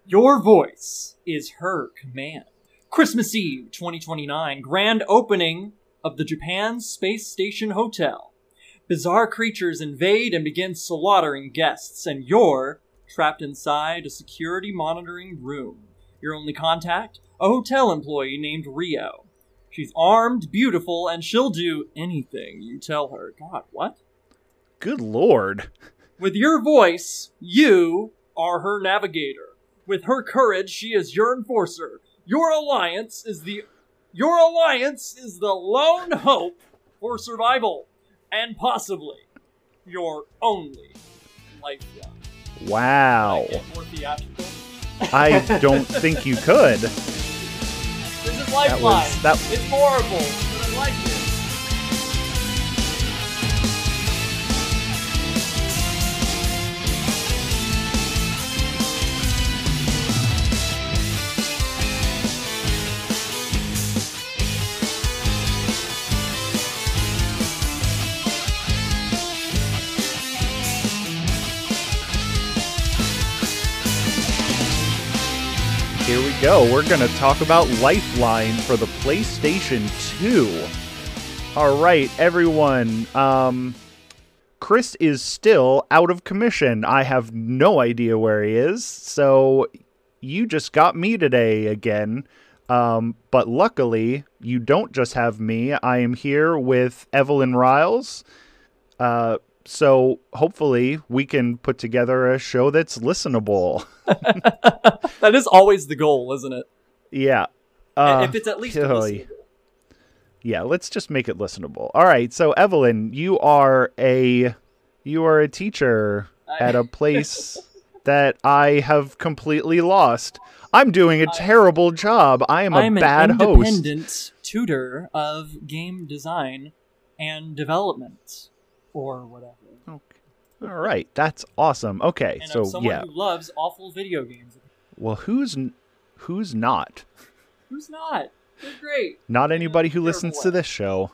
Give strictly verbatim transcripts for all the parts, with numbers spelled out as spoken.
Your voice is her command. Christmas Eve twenty twenty-nine, grand opening of the Japan Space Station Hotel. Bizarre creatures invade and begin slaughtering guests, and you're trapped inside a security monitoring room. Your only contact? A hotel employee named Rio. She's armed, beautiful, and she'll do anything you tell her. God, what? Good lord. With your voice, you are her navigator. With her courage, she is your enforcer. Your alliance is the your alliance is the lone hope for survival, and possibly your only lifeline. Wow. Can I get more theatrical? I don't think you could. This is Lifeline. That was, that... It's horrible, but I like it. Here we go. We're going to talk about Lifeline for the PlayStation two. All right, everyone. Um, Chris is still out of commission. I have no idea where he is. So you just got me today again. Um, but luckily, you don't just have me. I am here with Evelyn Riles. Uh, so hopefully we can put together a show that's listenable. That is always the goal, isn't it? Yeah. Uh, if it's at least listenable. Yeah, let's just make it listenable. All right. So Evelyn, you are a you are a teacher I... at a place that I have completely lost. I'm doing a I... terrible job. I am a I'm bad an host. independent tutor of game design and development, or whatever. Okay. All right. That's awesome. Okay. And so I'm someone yeah. who loves awful video games. Well, who's who's not? Who's not? They're great. Not anybody who listens way. to this show.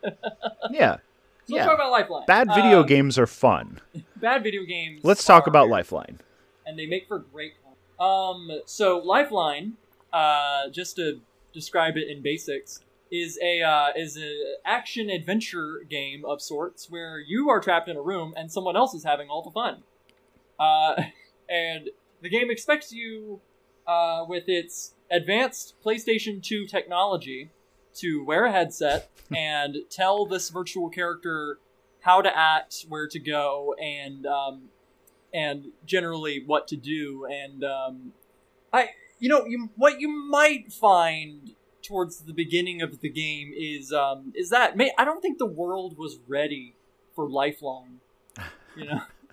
Yeah. So yeah. let's talk about Lifeline. Bad video um, games are fun. Bad video games. Let's talk about great. Lifeline. And they make for great content. Um, so Lifeline, uh, just to describe it in basics, is a uh, is a action adventure game of sorts where you are trapped in a room and someone else is having all the fun. Uh, and the game expects you, uh, with its advanced PlayStation two technology, to wear a headset and tell this virtual character how to act, where to go, and um, and generally what to do. And um, I, you know, you what you might find towards the beginning of the game is um, is that may, I don't think the world was ready for Lifeline. You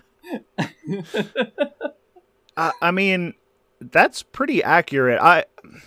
know. I, I mean, that's pretty accurate. I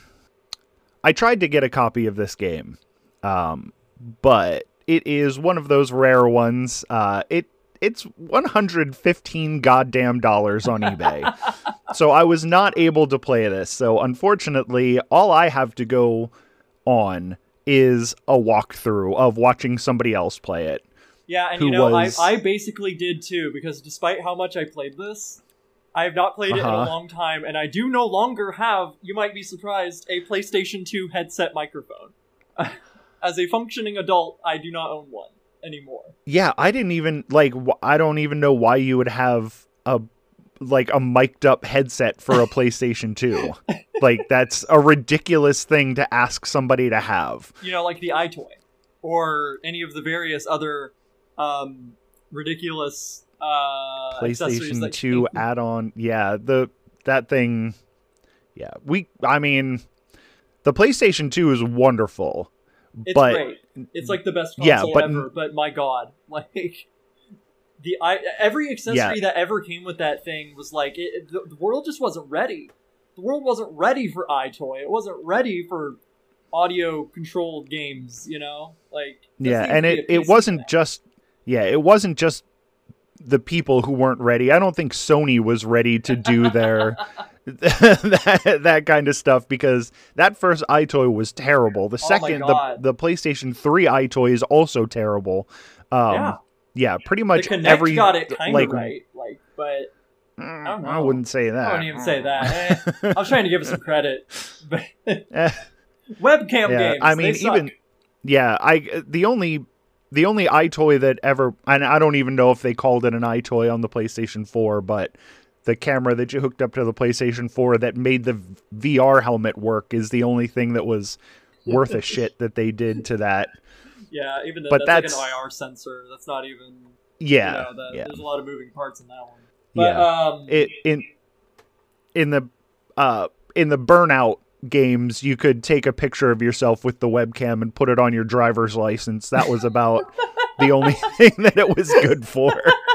I tried to get a copy of this game, um, but it is one of those rare ones. Uh, it it's one hundred fifteen goddamn dollars on eBay, so I was not able to play this. So unfortunately, all I have to go on is a walkthrough of watching somebody else play it. Yeah, and you know, was... I I basically did too, because despite how much I played this, I have not played uh-huh. it in a long time, and I do no longer have, you might be surprised, a PlayStation two headset microphone. As a functioning adult, I do not own one anymore. Yeah, I didn't even, like, I don't even know why you would have a, like, a mic'd up headset for a PlayStation two. Like, that's a ridiculous thing to ask somebody to have. You know, like the iToy, or any of the various other um, ridiculous uh, PlayStation two add-on. Yeah, the that thing. Yeah, we. I mean, the PlayStation two is wonderful. It's but, great. It's like the best console yeah, but, ever. But my God, like the I, every accessory yeah. that ever came with that thing was like it, the, the world just wasn't ready. The world wasn't ready for iToy. It wasn't ready for audio-controlled games. You know, like yeah, and it it wasn't thing. just yeah, it wasn't just the people who weren't ready. I don't think Sony was ready to do their. that, that kind of stuff, because that first iToy was terrible. The second, oh the the PlayStation three iToy is also terrible. Um, yeah, yeah, pretty much the Kinect every got it kind of like, right, like, but I don't know. I wouldn't say that. I wouldn't even say that. Eh, I was trying to give it some credit. But Eh, webcam yeah, games. I mean, they suck. even yeah, I the only the only iToy that ever, and I don't even know if they called it an iToy on the PlayStation four, but the camera that you hooked up to the PlayStation four that made the V R helmet work is the only thing that was worth a shit that they did to that. Yeah, even though But that's, that's- like an I R sensor. That's not even. Yeah, You know, that, yeah. There's a lot of moving parts in that one. But, Yeah. um, It in in the uh in the Burnout games, you could take a picture of yourself with the webcam and put it on your driver's license. That was about the only thing that it was good for.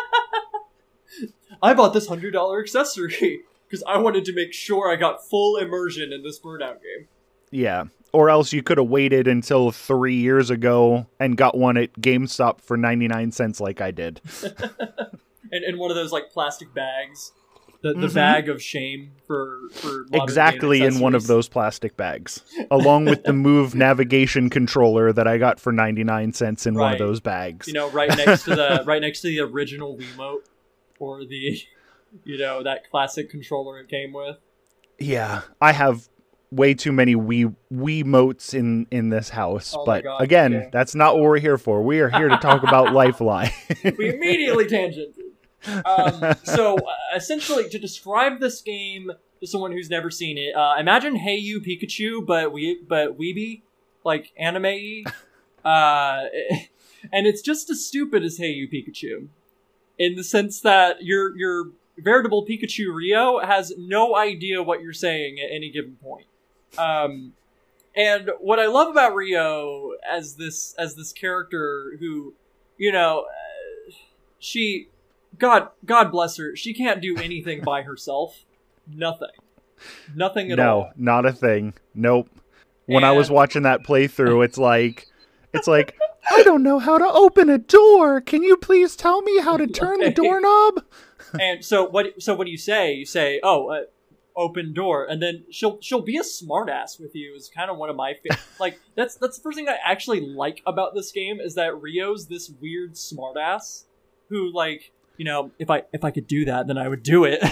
I bought this hundred dollar accessory because I wanted to make sure I got full immersion in this Burnout game. Yeah. Or else you could have waited until three years ago and got one at GameStop for ninety-nine cents like I did. And in one of those like plastic bags, the the Mhm. bag of shame for for modern Exactly game in one of accessories. those plastic bags. Along with the Move navigation controller that I got for ninety-nine cents in one Right. of those bags. You know, right next to the right next to the original Wiimote, or the, you know, that classic controller it came with. Yeah, I have way too many Wii Wiimotes in in this house, Oh my but God, again, okay. that's not what we're here for. We are here to talk about Lifeline. We immediately tangented. Um, so uh, essentially, to describe this game to someone who's never seen it, uh, imagine Hey You Pikachu, but we but weeby, like anime-y. Uh, and it's just as stupid as Hey You Pikachu, in the sense that your your veritable Pikachu Rio has no idea what you're saying at any given point. Um, and what I love about Rio as this as this character who, you know, uh, she, God God bless her, she can't do anything by herself. Nothing. Nothing at No, all. not a thing. Nope. When I was And- watching that playthrough, it's like it's like I don't know how to open a door. Can you please tell me how to turn the Okay. doorknob? And so what? So what do you say? You say, "Oh, uh, open door," and then she'll she'll be a smartass with you. Is kind of one of my fa- like that's that's the first thing I actually like about this game is that Rio's this weird smartass who, like, you know, if I if I could do that, then I would do it.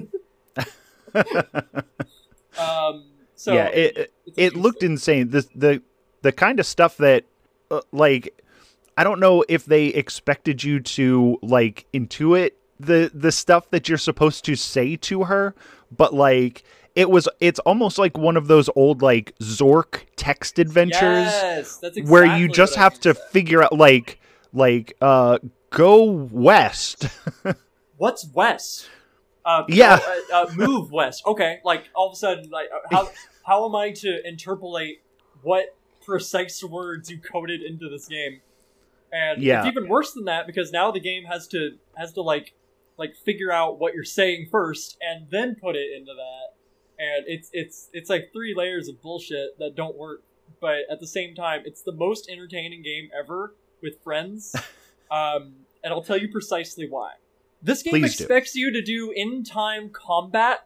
um. So yeah, it it's it looked interesting. insane. The the the kind of stuff that uh, like I don't know if they expected you to like intuit the the stuff that you're supposed to say to her, but like it was it's almost like one of those old like Zork text adventures Yes, that's exactly where you just what I have was to gonna say. figure out like like uh go west. What's west? Uh, Yeah. oh, uh, uh, move west. Okay, like all of a sudden, like uh, how how am I to interpolate what precise words you coded into this game? And Yeah. it's even worse than that because now the game has to has to like like figure out what you're saying first and then put it into that. And it's it's it's like three layers of bullshit that don't work. But at the same time, it's the most entertaining game ever with friends. Um, and I'll tell you precisely why. This game Please do. expects you to do in-time combat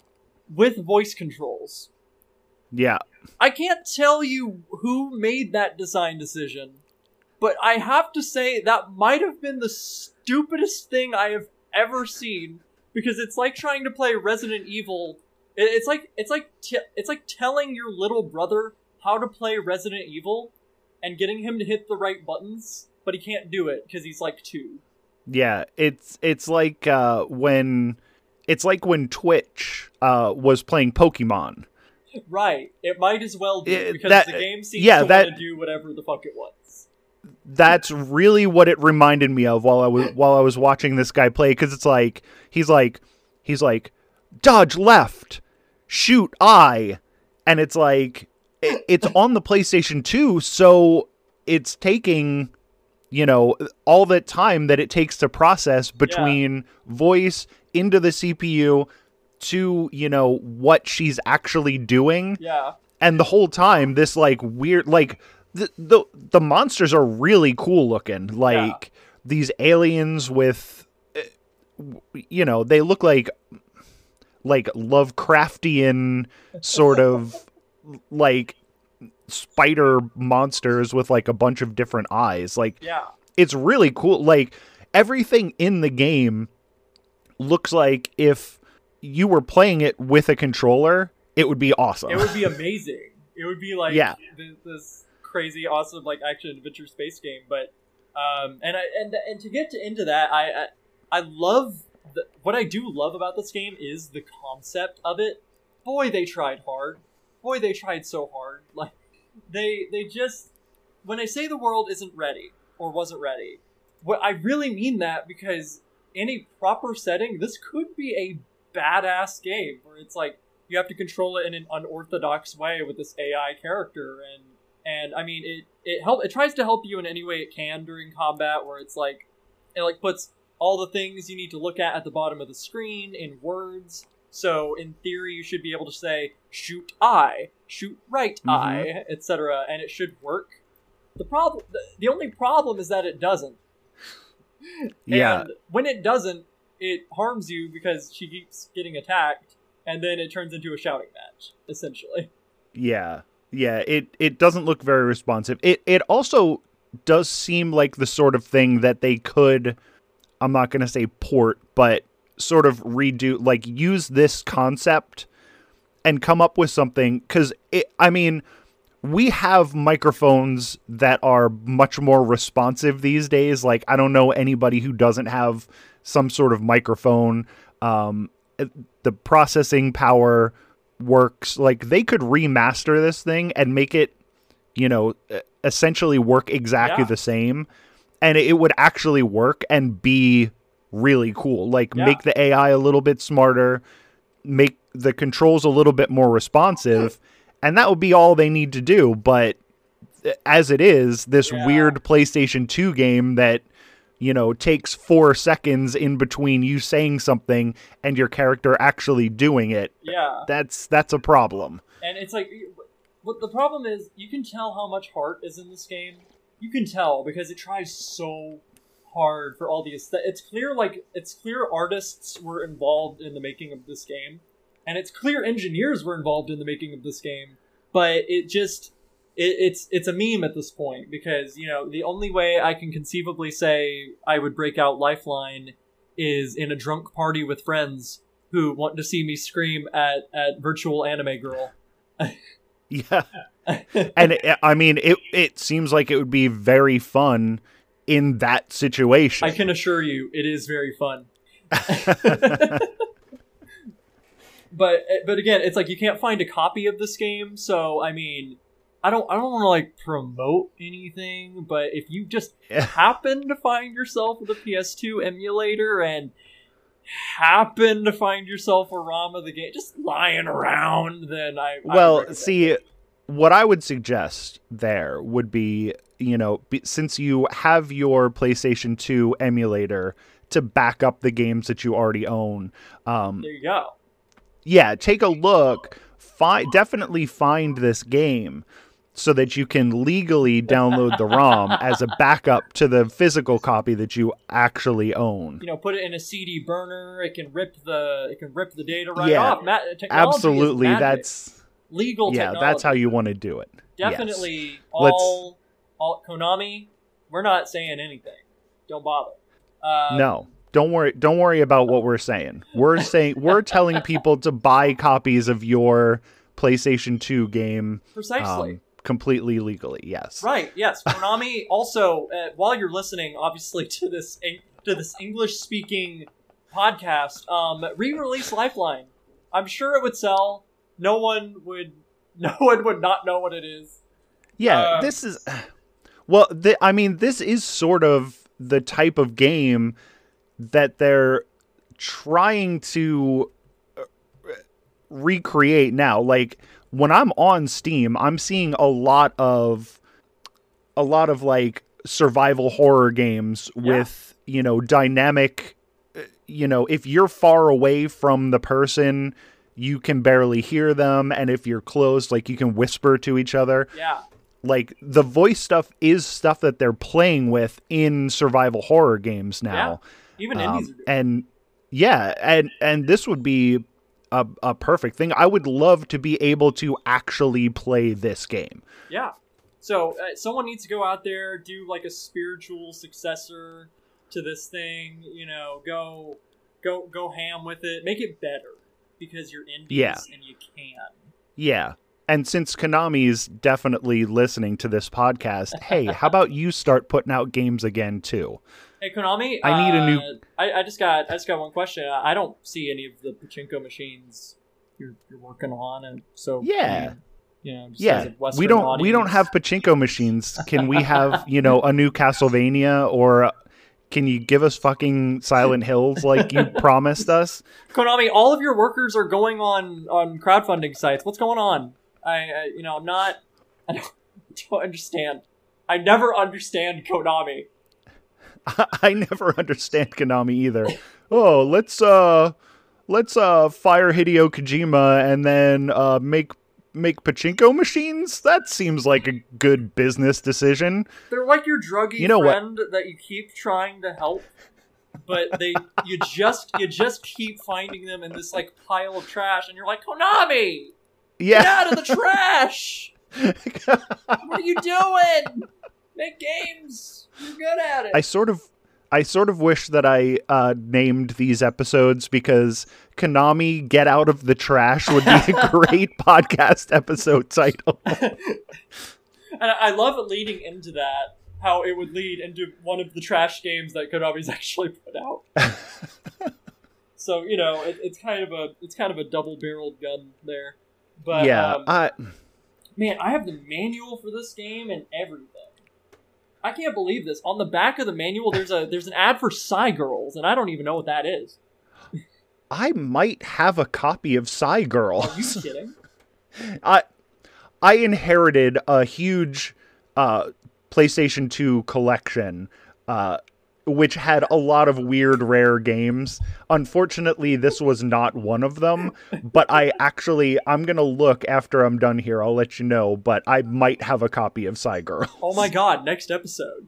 with voice controls. Yeah. I can't tell you who made that design decision, but I have to say that might have been the stupidest thing I have ever seen, because it's like trying to play Resident Evil. it- It's like it's like t- it's like telling your little brother how to play Resident Evil and getting him to hit the right buttons, but he can't do it because he's like two. Yeah, it's it's like uh when it's like when Twitch uh was playing Pokemon. Right. It might as well be, It- because that- the game seems yeah, to that- want to do whatever the fuck it wants. That's really what it reminded me of while I was while I was watching this guy play, because it's like he's like he's like dodge left, shoot I, and it's like it, it's on the PlayStation two, so it's taking, you know, all the time that it takes to process between voice into the C P U to, you know, what she's actually doing. Yeah. And the whole time, this like weird, like the the, the monsters are really cool looking. Like these aliens with, uh, you know, they look like like Lovecraftian sort of like spider monsters with like a bunch of different eyes. Like Yeah. it's really cool. Like everything in the game looks like if you were playing it with a controller, it would be awesome. It would be amazing. It would be like yeah. this, this crazy, awesome, like action adventure space game. But um, and I and and to get to, into that, I I, I love the, what I do love about this game is the concept of it. Boy, they tried hard. Boy, they tried so hard. Like they they just when I say the world isn't ready or wasn't ready, what I really mean that because in a proper setting, this could be a badass game where it's like you have to control it in an unorthodox way with this A I character, and and I mean it it help it tries to help you in any way it can during combat, where it's like it like puts all the things you need to look at at the bottom of the screen in words. So in theory, you should be able to say shoot eye, shoot right mm-hmm. eye, et cetera, and it should work. The problem, the, the only problem is that it doesn't. Yeah. And when it doesn't, it harms you because she keeps getting attacked, and then it turns into a shouting match, essentially. Yeah. Yeah, it, it doesn't look very responsive. It it also does seem like the sort of thing that they could, I'm not going to say port, but sort of redo, like use this concept and come up with something. Because, I mean, we have microphones that are much more responsive these days. Like, I don't know anybody who doesn't have some sort of microphone. Um, the processing power works. Like, they could remaster this thing and make it, you know, essentially work exactly yeah. the same. And it would actually work and be really cool. Like, yeah. make the A I a little bit smarter, make the controls a little bit more responsive, and that would be all they need to do. But as it is, this yeah. weird PlayStation two game that, you know, takes four seconds in between you saying something and your character actually doing it. Yeah. That's that's a problem. And it's like, what the problem is, you can tell how much heart is in this game. You can tell because it tries so hard for all the aesthetic. It's clear, like, it's clear artists were involved in the making of this game, and it's clear engineers were involved in the making of this game, but it just, it, it's it's a meme at this point, because, you know, the only way I can conceivably say I would break out Lifeline is in a drunk party with friends who want to see me scream at, at virtual anime girl. Yeah. And, it, I mean, it it seems like it would be very fun in that situation. I can assure you, it is very fun. but but again, it's like you can't find a copy of this game, so I mean, I don't I don't want to like promote anything, but if you just happen to find yourself with a P S two emulator and happen to find yourself a ROM of the game just lying around, then I well I see. What I would suggest there would be, you know, be, since you have your PlayStation two emulator to back up the games that you already own. Um, there you go. Yeah, take a look. Fi- definitely find this game so that you can legally download the ROM as a backup to the physical copy that you actually own. You know, put it in a C D burner. It can rip the it can rip the data right yeah, off. Ma- technology absolutely. Is That's legal yeah, technology. that's how you want to do it. Definitely yes. all, all Konami, we're not saying anything. Don't bother. Um, no. Don't worry don't worry about what we're saying. We're saying we're telling people to buy copies of your PlayStation two game precisely. Um, completely legally. Yes. Right. Yes. Konami also uh, while you're listening obviously to this to this English speaking podcast, um re-release Lifeline. I'm sure it would sell. No one would, no one would not know what it is. Yeah, um, this is, well, th- I mean, this is sort of the type of game that they're trying to recreate now. Like, when I'm on Steam, I'm seeing a lot of, a lot of, like, survival horror games yeah. with, you know, dynamic, you know, if you're far away from the person, you can barely hear them, and if you're close, like, you can whisper to each other. Yeah. Like, the voice stuff is stuff that they're playing with in survival horror games now. Yeah. Even um, indies are doing. And, yeah, and, and this would be a, a perfect thing. I would love to be able to actually play this game. Yeah. So, uh, someone needs to go out there, do, like, a spiritual successor to this thing, you know, go... go go ham with it. Make it better because you're indies Yeah. and you can. Yeah. And since Konami's definitely listening to this podcast, hey, how about you start putting out games again too? Hey Konami, I need uh, a new. I, I just got I just got one question. I, I don't see any of the pachinko machines you're you're working on, and so Yeah. I mean, you know, just as Yeah, a Western we don't we don't audience- have pachinko machines. Can we have, you know, a new Castlevania, or can you give us fucking Silent Hills like you promised us? Konami, all of your workers are going on on crowdfunding sites. What's going on? I, I you know, I'm not. I don't, don't understand. I never understand Konami. I never understand Konami either. Oh, let's uh let's uh fire Hideo Kojima and then uh make make pachinko machines? That seems like a good business decision. They're like your druggy You know what? friend that you keep trying to help, but they you just you just keep finding them in this like pile of trash, and you're like, Konami, get Yeah. out of the trash! What are you doing? Make games. You're good at it. I sort of I sort of wish that I uh, named these episodes because Konami Get Out of the Trash would be a great podcast episode title. And I I love it leading into that, how it would lead into one of the trash games that Konami's actually put out. So, you know, it, it's kind of a it's kind of a double-barreled gun there. But yeah, um, I, man, I have the manual for this game and everything. I can't believe this. On the back of the manual, there's a there's an ad for Psy Girls, and I don't even know what that is. I might have a copy of Psy Girl. Are you kidding? I I inherited a huge uh, PlayStation two collection, uh, which had a lot of weird, rare games. Unfortunately, this was not one of them, but I actually, I'm going to look after I'm done here. I'll let you know, but I might have a copy of Psy Girl. Oh my god, next episode.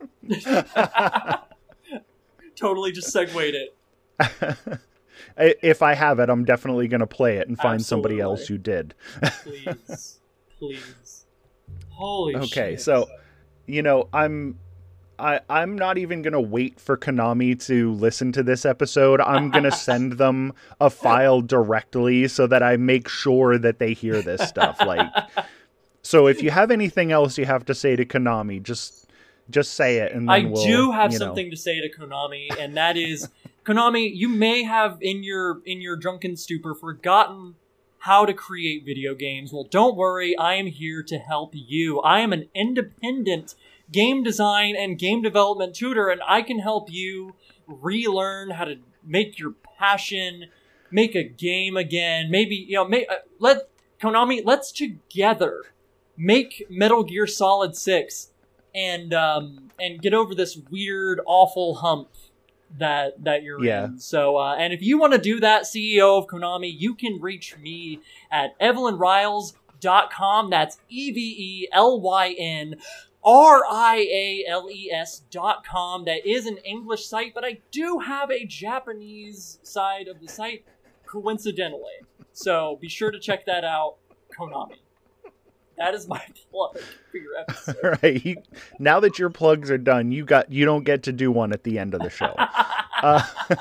Totally just segued it. If I have it, I'm definitely going to play it and find somebody Absolutely. else who did. Please. Please. Holy shit. Okay, so, you know, I'm... I, I'm not even going to wait for Konami to listen to this episode. I'm going to send them a file directly so that I make sure that they hear this stuff. Like, so if you have anything else you have to say to Konami, just just say it. And then I we'll, do have you know. something to say to Konami, and that is, Konami, you may have in your in your drunken stupor forgotten how to create video games. Well, don't worry, I am here to help you. I am an independent game design and game development tutor, and I can help you relearn how to make your passion, make a game again. Maybe, you know, make, uh, let Konami, let's together make Metal Gear Solid six and um and get over this weird, awful hump that that you're Yeah. in. So, uh, and if you want to do that, C E O of Konami, you can reach me at evelyn riles dot com. That's E V E L Y N R I A L E S dot com. That is an English site, but I do have a Japanese side of the site, coincidentally. So be sure to check that out, Konami. That is my plug for your episode. All right. You, now that your plugs are done, you got you don't get to do one at the end of the show. uh,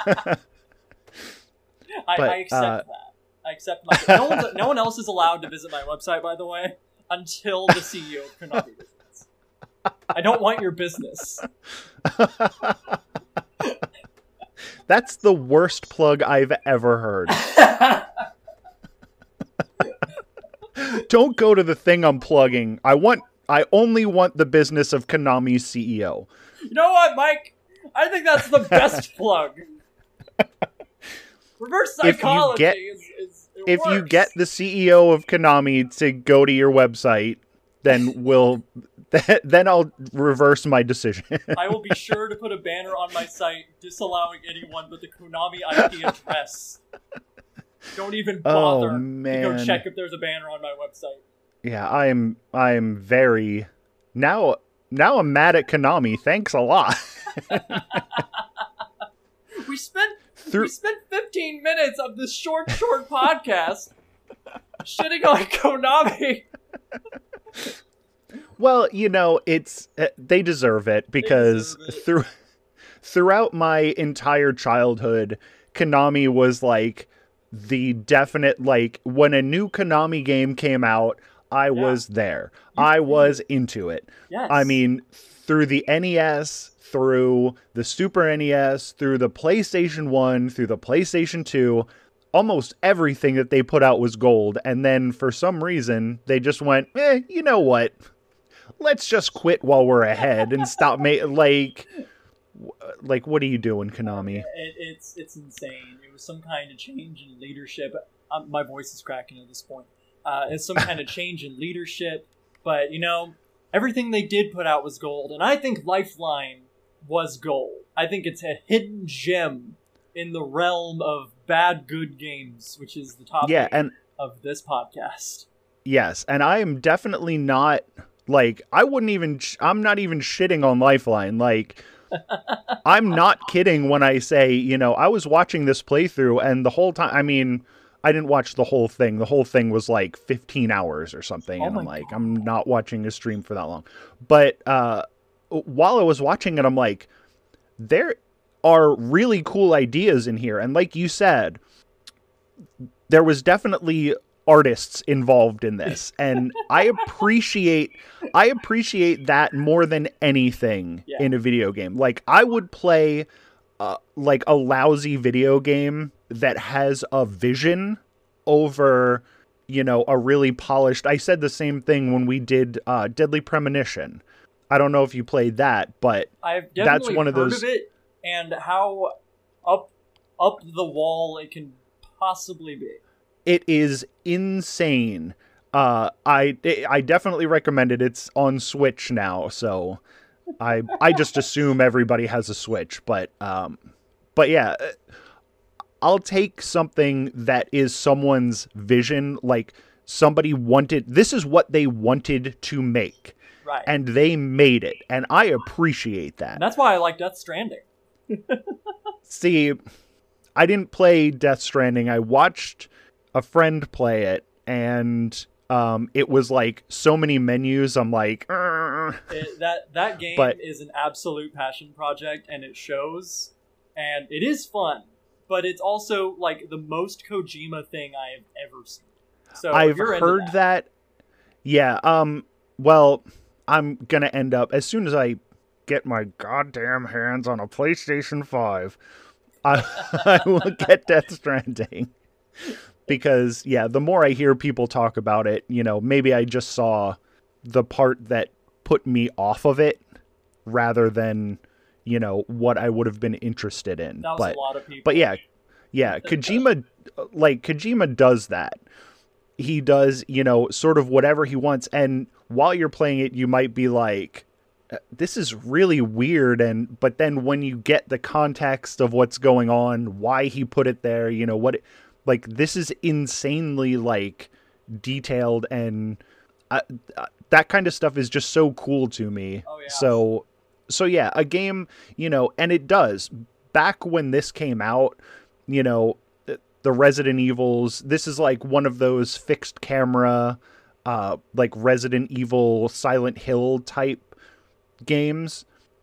I, But, I accept uh, that. I accept my. No, one's, no one else is allowed to visit my website, by the way, until the C E O of Konami visits. I don't want your business. That's the worst plug I've ever heard. Don't go to the thing I'm plugging. I want. I only want the business of Konami's C E O. You know what, Mike? I think that's the best plug. Reverse If you psychology get- is, is it If you works. get the C E O of Konami to go to your website, then we'll. Then I'll reverse my decision. I will be sure to put a banner on my site disallowing anyone but the Konami I P address. Don't even Oh, bother to man. go check if there's a banner on my website. Yeah, I'm. I'm very now. Now I'm mad at Konami. Thanks a lot. We spent Through we spent fifteen minutes of this short, short podcast shitting on Konami. well, you know, it's uh, they deserve it because deserve it. through throughout my entire childhood, Konami was like the definite, like when a new Konami game came out, I yeah. was there. You I was into it. Yes. I mean, through the N E S, through the Super N E S, through the PlayStation one, through the PlayStation two, almost everything that they put out was gold. And then for some reason, they just went, eh, you know what? Let's just quit while we're ahead and stop ma- like like what are you doing, Konami? It, it's it's insane. It was some kind of change in leadership. Um, my voice is cracking at this point. Uh, it's some kind of change in leadership, but you know, everything they did put out was gold, and I think Lifeline was gold. I think it's a hidden gem in the realm of bad good games, which is the topic yeah, and, of this podcast. Yes, and I am definitely not like I wouldn't even sh- I'm not even shitting on Lifeline. Like I'm not kidding when I say, you know, I was watching this playthrough and the whole time, I mean, I didn't watch the whole thing. The whole thing was like fifteen hours or something. Oh and I'm my like, God. I'm not watching a stream for that long. But uh, while I was watching it, I'm like, there are really cool ideas in here. And like you said, there was definitely artists involved in this. And I appreciate, I appreciate that more than anything yeah. in a video game. Like I would play uh, like a lousy video game that has a vision over, you know, a really polished... I said the same thing when we did uh, Deadly Premonition. I don't know if you played that, but I've definitely that's one of heard those... of it and how up up the wall it can possibly be. It is insane. Uh, I I definitely recommend it. It's on Switch now, so I I just assume everybody has a Switch, but um, but yeah. I'll take something that is someone's vision, like somebody wanted, this is what they wanted to make. Right. And they made it. And I appreciate that. And that's why I like Death Stranding. See, I didn't play Death Stranding. I watched a friend play it, and um, it was like so many menus. I'm like, it, that, that game but, is an absolute passion project, and it shows. And it is fun. But it's also like the most Kojima thing I have ever seen. So I've you're heard into that. that. Yeah. Um. Well, I'm gonna end up as soon as I get my goddamn hands on a PlayStation five, I, I will get Death Stranding. Because yeah, the more I hear people talk about it, you know, maybe I just saw the part that put me off of it, rather than, you know, what I would have been interested in. That was but, a lot of people. But yeah, yeah, Kojima, like, Kojima does that. He does, you know, sort of whatever he wants. And while you're playing it, you might be like, this is really weird. And, but then when you get the context of what's going on, why he put it there, you know, what, it, like, this is insanely, like, detailed. And uh, that kind of stuff is just so cool to me. Oh, yeah. So, So yeah, a game, you know, and it does. Back when this came out, you know, the Resident Evils, this is like one of those fixed camera, uh, like Resident Evil, Silent Hill type games.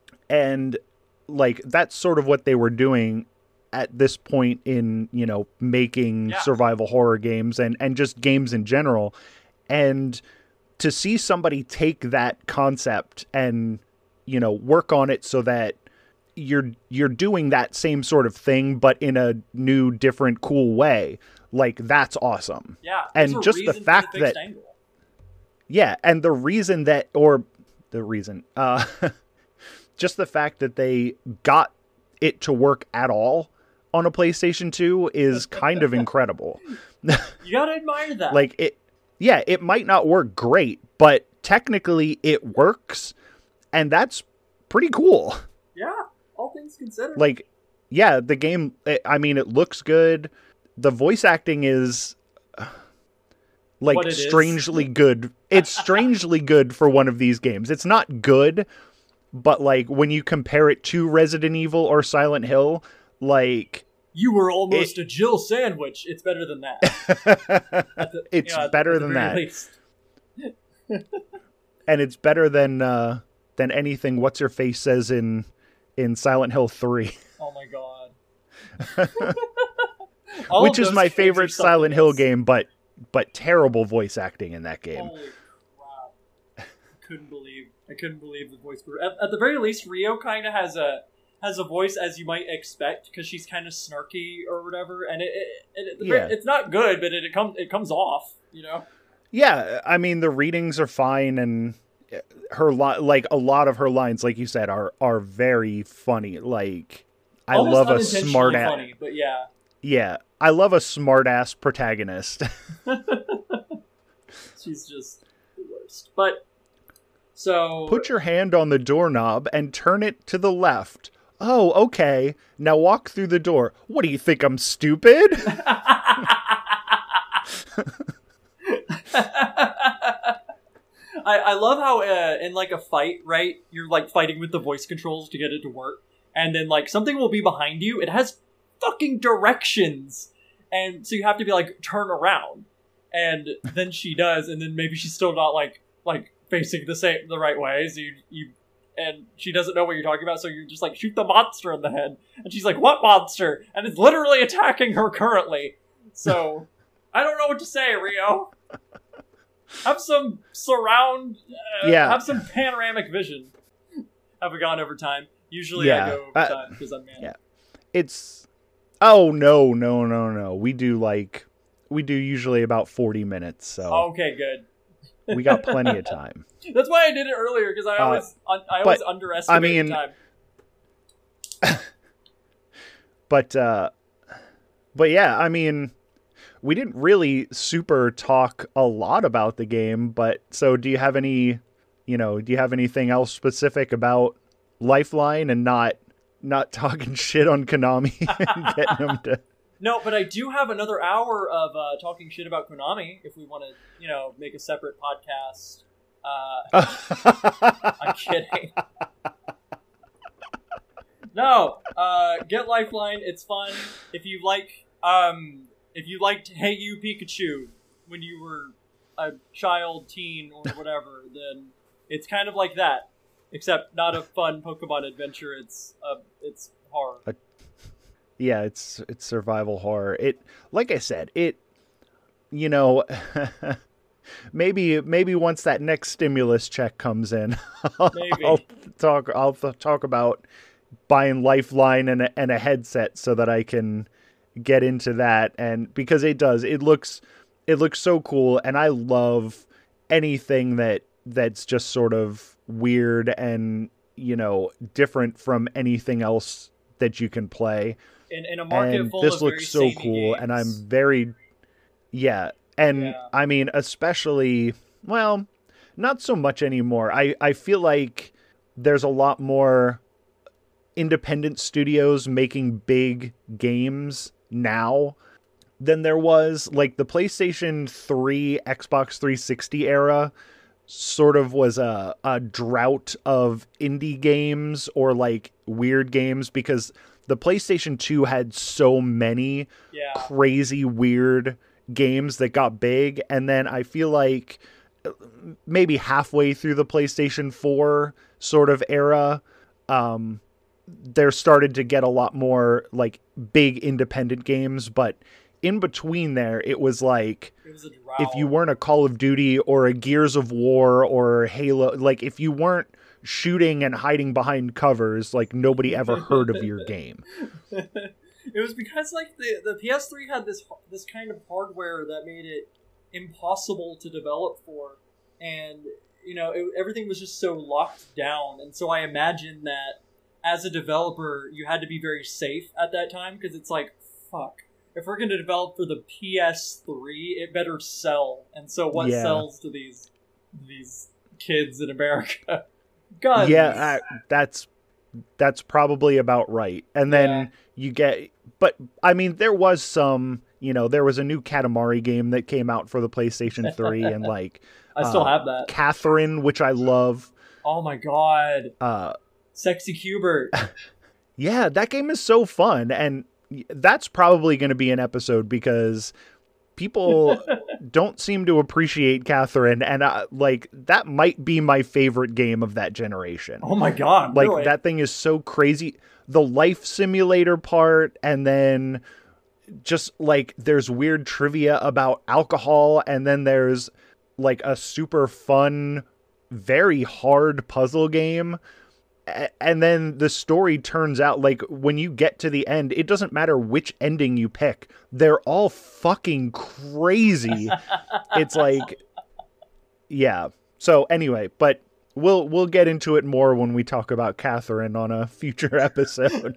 And like, that's sort of what they were doing at this point in, you know, making yeah. survival horror games and, and just games in general. And to see somebody take that concept and, you know, work on it so that you're you're doing that same sort of thing, but in a new, different, cool way. Like, that's awesome. Yeah. And just the fact the that, angle. yeah, and the reason that, or the reason, uh, just the fact that they got it to work at all on a PlayStation two is kind of incredible. You gotta admire that. Like, it, yeah, it might not work great, but technically it works. And that's pretty cool. Yeah, all things considered. Like, yeah, the game, I mean, it looks good. The voice acting is, like, What it strangely is. good. It's strangely good for one of these games. It's not good, but, like, when you compare it to Resident Evil or Silent Hill, like... You were almost it, a Jill sandwich. It's better than that. the, it's you know, better at than the that. least. And it's better than... Uh, than anything What's-Her-Face says in in Silent Hill three. Oh my god. All which of is those my games are favorite something Silent Hill else. game, but but terrible voice acting in that game. Holy crap! I couldn't believe. I couldn't believe the voice. At, at the very least, Rio kind of has a has a voice as you might expect because she's kind of snarky or whatever, and it, it, it, it Yeah. it's not good, but it, it comes it comes off. You know. Yeah, I mean the readings are fine, and her li- like a lot of her lines, like you said, are are very funny. Like I Almost love a unintentionally smart ass. funny, but yeah. Yeah, I love a smart ass protagonist. She's just the worst. But so Put your hand on the doorknob and turn it to the left. Oh, okay. Now walk through the door. What do you think? I'm stupid? I, I love how uh, in like a fight, right? You're like fighting with the voice controls to get it to work, and then like something will be behind you. It has fucking directions, and so you have to be like turn around, and then she does, and then maybe she's still not like like facing the same the right way. So you you and she doesn't know what you're talking about, so you're just like shoot the monster in the head, and she's like what monster? And it's literally attacking her currently. So I don't know what to say, Rio. Have some surround, uh, Yeah. have some panoramic vision. Have we gone over time? Usually Yeah. I go over Uh, time because I'm man. yeah. It's oh no no no no. We do like we do usually about forty minutes, so Okay, good. we got plenty of time. That's why I did it earlier because I Uh, always un- I always but, underestimate I mean- the time. But uh but yeah, I mean we didn't really super talk a lot about the game, but so do you have any, you know, do you have anything else specific about Lifeline and not not talking shit on Konami and getting them to No, but I do have another hour of uh, talking shit about Konami if we want to, you know, make a separate podcast. Uh, I'm kidding. No, uh, get Lifeline. It's fun. If you like, um, if you liked Hey You Pikachu when you were a child, teen, or whatever, then it's kind of like that, except not a fun Pokemon adventure. It's uh, it's horror. Yeah, it's it's survival horror. It like I said, it you know maybe maybe once that next stimulus check comes in, Maybe. I'll talk I'll th- talk about buying Lifeline and a, and a headset so that I can get into that, and because it does it looks it looks so cool, and I love anything that that's just sort of weird and, you know, different from anything else that you can play. In, in a market And full this of looks so very samey cool, games. and I'm very yeah and Yeah. I mean especially, well, not so much anymore. I I feel like there's a lot more independent studios making big games now than there was. Like the PlayStation three, Xbox three sixty era sort of was a, a drought of indie games or like weird games, because the PlayStation two had so many Yeah. crazy weird games that got big, and then I feel like maybe halfway through the PlayStation four sort of era, um there started to get a lot more like big independent games, but in between there it was like It was a drought. if you weren't a Call of Duty or a Gears of War or Halo, like if you weren't shooting and hiding behind covers, like nobody ever heard of your game. It was because like the the P S three had this this kind of hardware that made it impossible to develop for, and you know it, everything was just so locked down. And so I imagine that as a developer, you had to be very safe at that time, because it's like, fuck, if we're going to develop for the P S three, it better sell. And so what Yeah. sells to these these kids in America? Guns. Yeah, uh, that's that's probably about right. And then Yeah. you get, but I mean, there was some, you know, there was a new Katamari game that came out for the PlayStation three, and like I still uh, have that. Catherine, which I love. Oh my god. Uh, Sexy Cubert. yeah, that game is so fun, and that's probably going to be an episode because people don't seem to appreciate Catherine, and uh, like that might be my favorite game of that generation. Oh my god. Like really? that thing is so crazy. The life simulator part, and then just like there's weird trivia about alcohol, and then there's like a super fun, very hard puzzle game. And then the story turns out, like, when you get to the end, it doesn't matter which ending you pick. They're all fucking crazy. It's like, yeah. So anyway, but we'll we'll get into it more when we talk about Catherine on a future episode.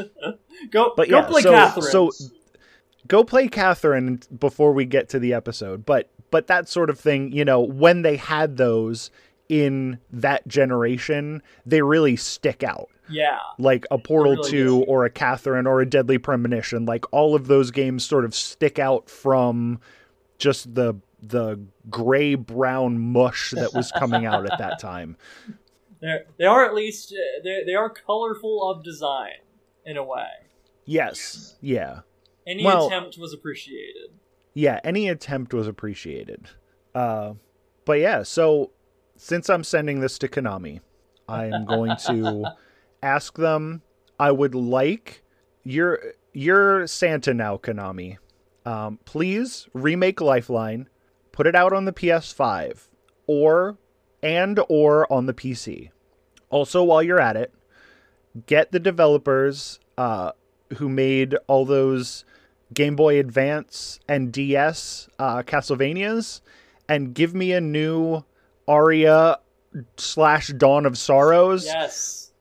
go but go yeah, play so, Catherine. So go play Catherine before we get to the episode. But but that sort of thing, you know, when they had those in that generation, they really stick out. Yeah. Like a Portal really two do. or a Catherine or a Deadly Premonition. Like all of those games sort of stick out from just the the gray brown mush that was coming out at that time. They're, they are at least they they are colorful of design in a way. Yes. Yeah. Any well, attempt was appreciated. Yeah, any attempt was appreciated. Uh, but yeah, so since I'm sending this to Konami, I am going to ask them. I would like your your Santa now, Konami. Um, please remake Lifeline, put it out on the P S five, or and or on the P C. Also, while you're at it, get the developers uh, who made all those Game Boy Advance and D S uh, Castlevanias, and give me a new Aria slash Dawn of Sorrows. Yes.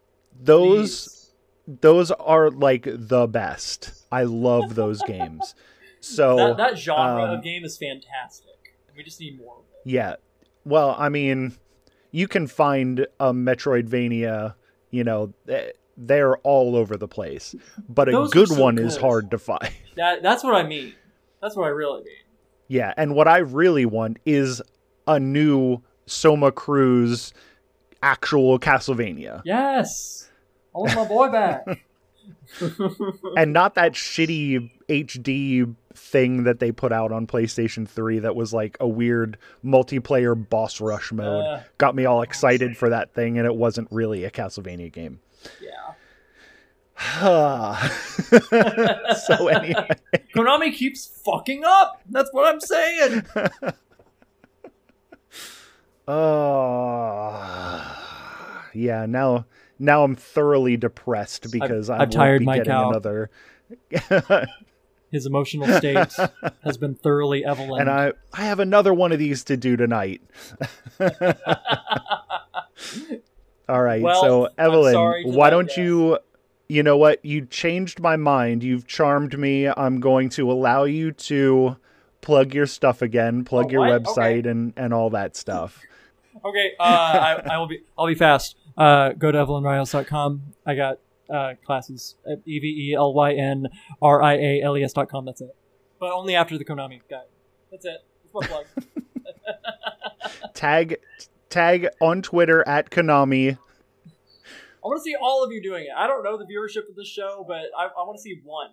Those Please. those are like the best. I love those games. So that, that genre um, of game is fantastic. We just need more of it. Yeah. Well, I mean, you can find a Metroidvania, you know, they're all over the place. But a Those good so one good. is hard to find. That that's what I mean. That's what I really mean. Yeah, and what I really want is a new Soma Cruz actual Castlevania. Yes. I want my boy back. And not that shitty H D thing that they put out on PlayStation three that was like a weird multiplayer boss rush mode. Uh, Got me all excited for that thing, and it wasn't really a Castlevania game. Yeah. So anyway. Konami keeps fucking up. That's what I'm saying. Oh, yeah. Now, now I'm thoroughly depressed because I've, I I've tired be my getting cow. another. His emotional state has been thoroughly Evelyn. And I, I have another one of these to do tonight. All right. Well, so I'm Evelyn, sorry to why that, don't yes. you? You know what? You changed my mind. You've charmed me. I'm going to allow you to plug your stuff again, plug Oh, your what? website Okay. and, and all that stuff. Okay, uh, I, I will be. I'll be fast. Uh, go to evelyn riles dot com. I got uh, classes at E V E L Y N R I A L E S dot com. That's it. But only after the Konami guide. That's it. That's my plug. Tag, tag on Twitter at Konami. I want to see all of you doing it. I don't know the viewership of this show, but I, I want to see one.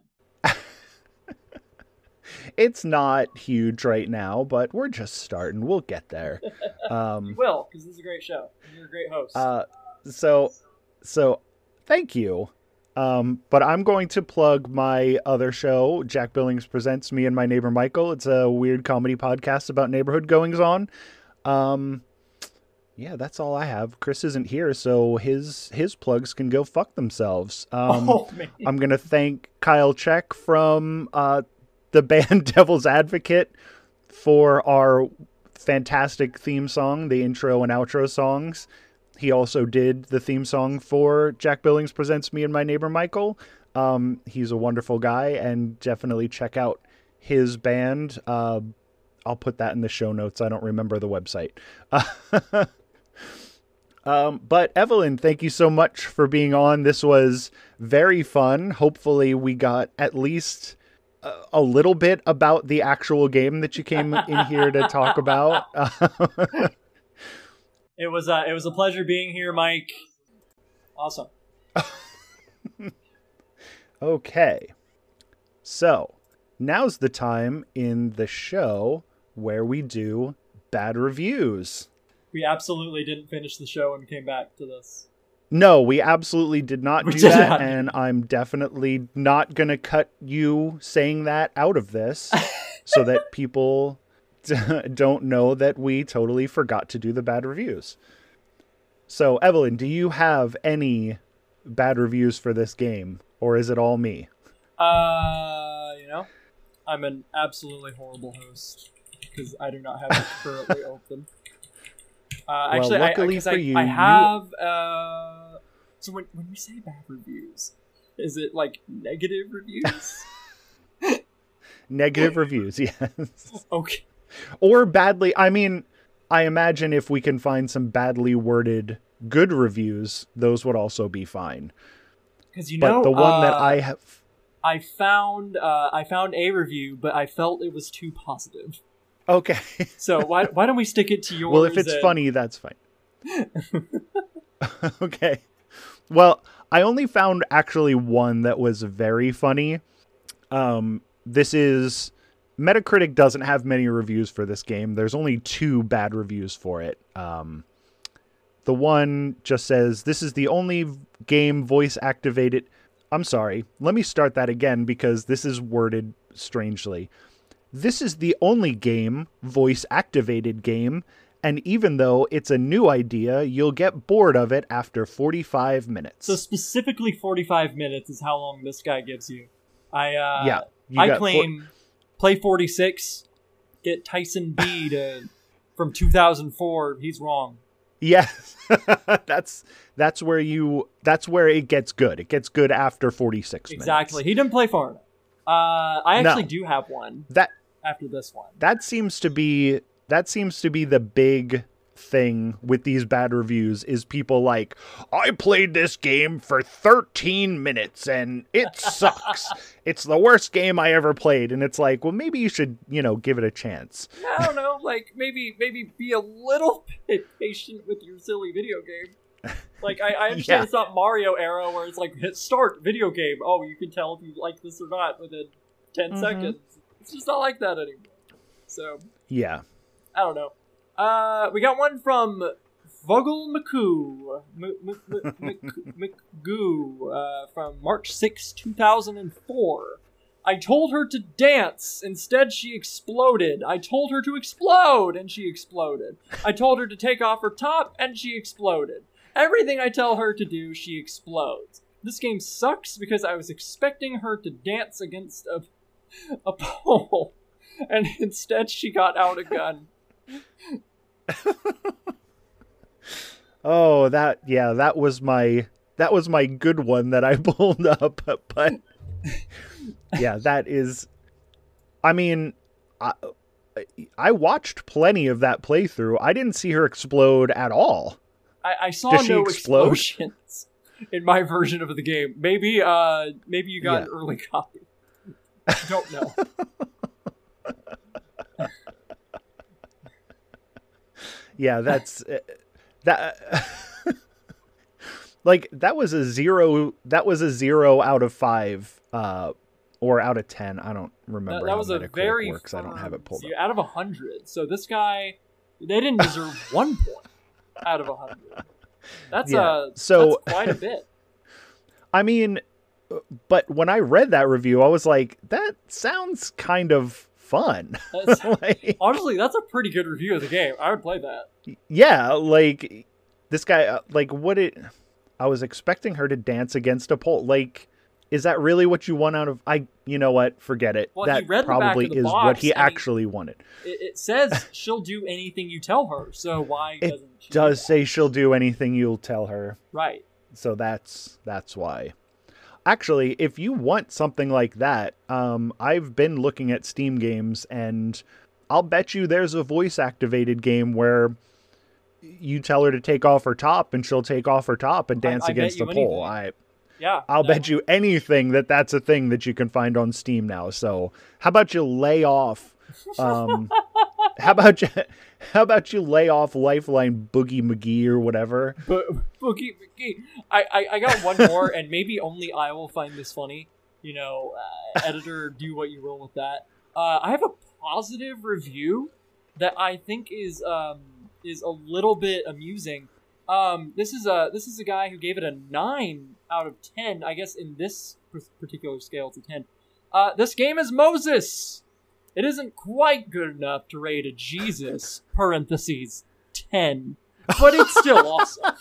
It's not huge right now, but we're just starting. We'll get there. Um, You will, because this is a great show. You're a great host. Uh, so, so thank you. Um, but I'm going to plug my other show, Jack Billings Presents Me and My Neighbor Michael. It's a weird comedy podcast about neighborhood goings on. Um, yeah, that's all I have. Chris isn't here, so his his plugs can go fuck themselves. Um, oh, man. I'm going to thank Kyle Check from uh, the band Devil's Advocate for our fantastic theme song, the intro and outro songs. He also did the theme song for Jack Billings Presents Me and My Neighbor Michael. Um, he's a wonderful guy, and definitely check out his band. Uh, I'll put that in the show notes. I don't remember the website. um, but Evelyn, thank you so much for being on. This was very fun. Hopefully we got at least a, a little bit about the actual game that you came in here to talk about. It was uh, it was a pleasure being here, Mike. Awesome. Okay. So, now's the time in the show where we do bad reviews. We absolutely didn't finish the show and came back to this. No, we absolutely did not We do did that, not. and I'm definitely not going to cut you saying that out of this so that people don't know that we totally forgot to do the bad reviews. So, Evelyn, do you have any bad reviews for this game, or is it all me? Uh, you know, I'm an absolutely horrible host because I do not have it currently open. Uh, Well, actually, luckily I, for I, you, I you- have. Uh, so when when we say bad reviews, is it like negative reviews? Negative reviews, yes. Okay. Or badly, I mean, I imagine if we can find some badly worded good reviews, those would also be fine. Because you But know, the one that uh, I have... I found uh, I found a review, but I felt it was too positive. Okay. So why why don't we stick it to yours? Well, if it's and- funny, that's fine. Okay. Well, I only found actually one that was very funny. Um, this is... Metacritic doesn't have many reviews for this game. There's only two bad reviews for it. Um, the one just says, this is the only game voice activated... I'm sorry. Let me start that again because this is worded strangely. This is the only game, voice activated game, and even though it's a new idea, you'll get bored of it after forty-five minutes. So specifically forty-five minutes is how long this guy gives you. I uh, Yeah, you I got claim play forty-six, get Tyson B to from two thousand four. He's wrong. Yes, that's that's where you that's where it gets good. It gets good after forty-six Exactly. minutes. He didn't play far enough. Uh, I actually No. do have one That after this one. that seems to be that seems to be the big thing with these bad reviews is people like, I played this game for thirteen minutes and it sucks. It's the worst game I ever played. And it's like, well, maybe you should, you know, give it a chance. I don't know. Like maybe maybe be a little bit patient with your silly video game. Like I, I understand Yeah. it's not Mario era where it's like hit start video game. Oh, you can tell if you like this or not within ten Mhm. seconds. It's just not like that anymore. So Yeah. I don't know. Uh, we got one from Vogel McCoo, M- M- M- Mc- McGoo, uh, from March sixth, two thousand four. I told her to dance. Instead, she exploded. I told her to explode, and she exploded. I told her to take off her top, and she exploded. Everything I tell her to do, she explodes. This game sucks because I was expecting her to dance against a, a pole, and instead she got out a gun. Oh, that yeah, that was my that was my good one that I pulled up, but yeah, that is I mean, I I watched plenty of that playthrough. I didn't see her explode at all. I, I saw Does she no explode? explosions in my version of the game. Maybe, uh, maybe you got Yeah. an early copy. Don't know. Yeah, that's uh, that like that was a zero that was a zero out of five uh or out of ten. I don't That, remember that how was a Metacritic very works. I don't have it pulled firm- up. see, out of a hundred. So this guy, they didn't deserve one point out of a hundred. That's Yeah, uh, so- that's quite a bit. I mean, but when I read that review, I was like, that sounds kind of fun. That's, Like, honestly, that's a pretty good review of the game. I would play that. yeah, like this guy, uh, like what it, I was expecting her to dance against a pole. Like, is that really what you want out of, I, you know what, forget it. Well, he that read the back probably of the is box, what he and he- actually wanted. It, it says she'll do anything you tell her. So why It doesn't she? do Does that? say she'll do anything you'll tell her. Right. So that's, that's why. Actually, if you want something like that, um, I've been looking at Steam games, and I'll bet you there's a voice-activated game where you tell her to take off her top, and she'll take off her top and I- dance I bet against you a pole. anything. I, Yeah. I'll that- bet you anything that that's a thing that you can find on Steam now. So how about you lay off? Um, how about you? How about you lay off Lifeline Boogie McGee or whatever? But Boogie McGee. I, I, I got one more, and maybe only I will find this funny. You know, uh, editor, do what you will with that. Uh, I have a positive review that I think is um is a little bit amusing. Um, this is a this is a guy who gave it a nine out of ten. I guess in this particular scale, it's a ten. Uh, this game is Moses. It isn't quite good enough to rate a Jesus parentheses ten, but it's still awesome.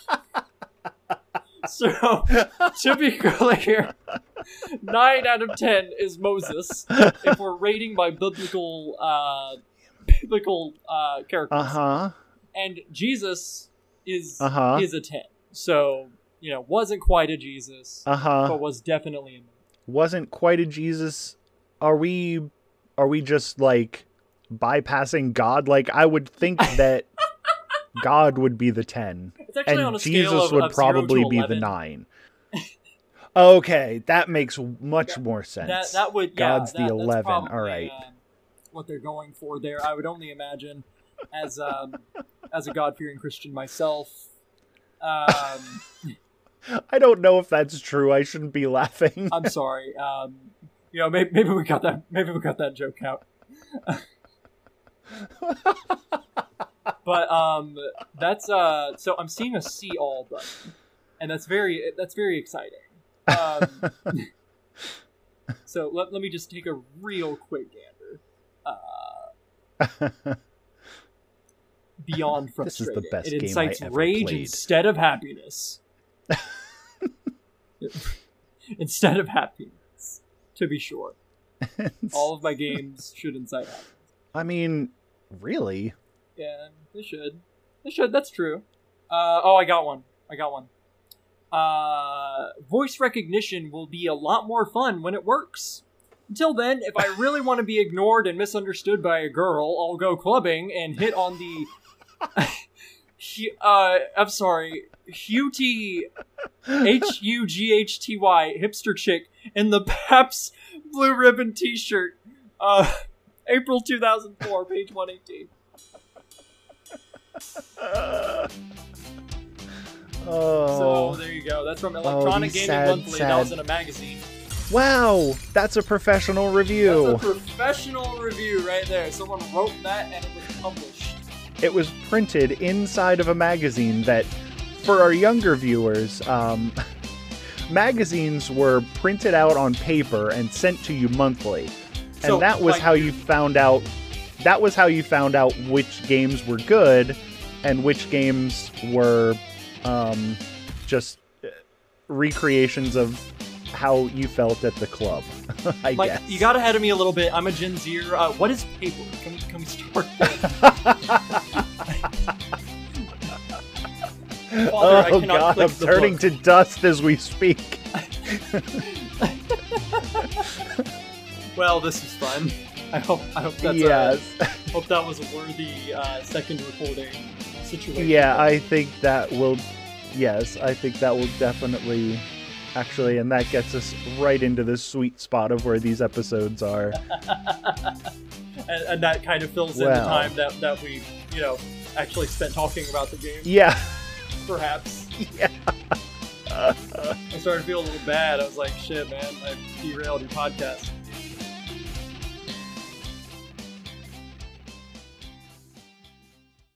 So, to be clear, nine out of ten is Moses if we're rating by biblical uh, biblical uh, characters. Uh huh. And Jesus is Uh-huh. is a ten. So, you know, wasn't quite a Jesus, Uh huh. but was definitely a Wasn't quite a Jesus. Are we? Are we just like bypassing God? Like I would think that God would be the ten, It's actually on and a scale Jesus of, would of zero probably to be the eleven. nine. Okay, that makes much more sense. That that would yeah, God's that, the that's eleven. probably, All right. uh, what they're going for there. I would only imagine as um as a God-fearing Christian myself. Um, I don't know if that's true. I shouldn't be laughing. I'm sorry. Um, you know, maybe, maybe we got that. Maybe we got that joke out. But um, that's uh. So I'm seeing a see all button, and that's very that's very exciting. Um, so let let me just take a real quick gander. Uh, beyond This is the frustrating, best it game incites I ever rage played. instead of happiness. Instead of happiness, to be sure. All of my games should incite happiness. I mean, really? Yeah, they should. They should, that's true. Uh, oh, I got one. I got one. Uh, voice recognition will be a lot more fun when it works. Until then, if I really want to be ignored and misunderstood by a girl, I'll go clubbing and hit on the... uh, I'm sorry. Hughty... H U G H T Y, hipster chick, in the Paps Blue Ribbon t-shirt. Uh, April two thousand four, page one eighteen. Uh, So oh. there you go. That's from Electronic these Gaming sad, Monthly. sad- That was in a magazine. Wow, that's a professional review. That's a professional review right there. Someone wrote that and it was published. It was printed inside of a magazine that, for our younger viewers, um, magazines were printed out on paper and sent to you monthly. And So, that was like- how you found out that was how you found out which games were good and which games were um, just uh, recreations of how you felt at the club. I Mike, guess. you got ahead of me a little bit. I'm a Gen Zer. Uh, what is paper? Can we, can we start there? Father, I Oh cannot god, click I'm the turning book. to dust as we speak. Well, this is fun. I hope I hope that's Yes. a, hope that was a worthy uh, second recording situation. Yeah, I think that will. Yes, I think that will definitely. Actually, and that gets us right into this sweet spot of where these episodes are. and, and that kind of fills in Well. the time that, that we, you know, actually spent talking about the game. Yeah. Perhaps. Yeah. I started to feel a little bad. I was like, shit, man, I derailed your podcast.